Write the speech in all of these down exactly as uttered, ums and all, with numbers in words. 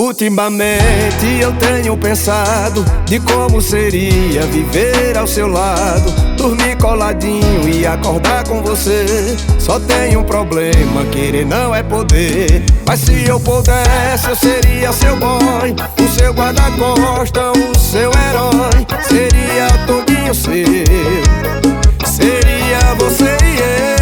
Ultimamente eu tenho pensado de como seria viver ao seu lado, dormir coladinho e acordar com você. Só tem um problema, querer não é poder. Mas se eu pudesse eu seria seu boy, o seu guarda-costas, o seu herói. Seria todinho seu, seria você e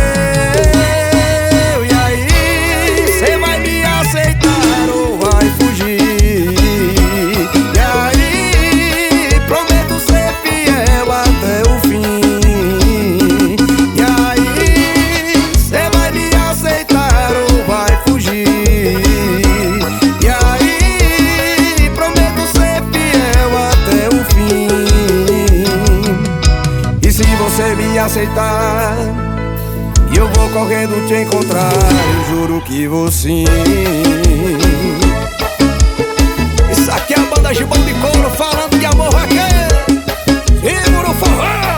eu. E aí, cê vai me aceitar ou vai fugir? E aí, prometo ser fiel até o fim. E aí, cê vai me aceitar ou vai fugir? E aí, prometo ser fiel até o fim. E se você me aceitar, e eu vou correndo te encontrar, eu juro que vou sim. Isso aqui é a banda Gibão de Couro falando de amor vaqueiro. Segura o forró.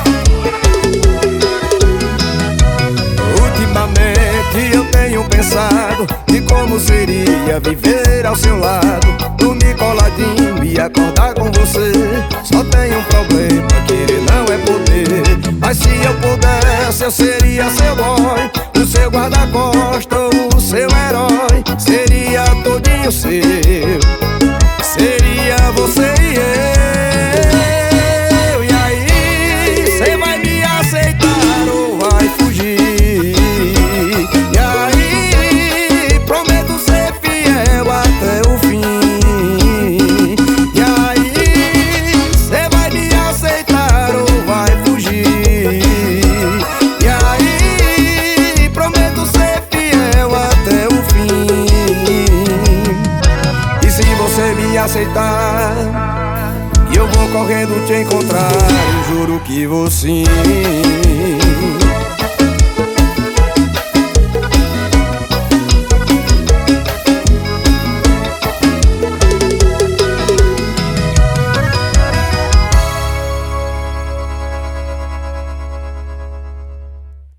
Ultimamente eu tenho pensado de como seria viver ao seu lado, dormir coladinho e acordar com você. Só tem um problema, querer não é poder. Mas se eu pudesse eu seria seu boy, o seu guarda-costas, o seu herói. Seria todinho seu, seria você e eu. E aí, cê vai me aceitar ou vai fugir? E aí, prometo ser fiel até o fim. E aí, cê vai me aceitar ou vai fugir? E aí, prometo ser fiel até o fim. E se você me aceitar, e eu vou correndo te encontrar, eu juro que vou sim.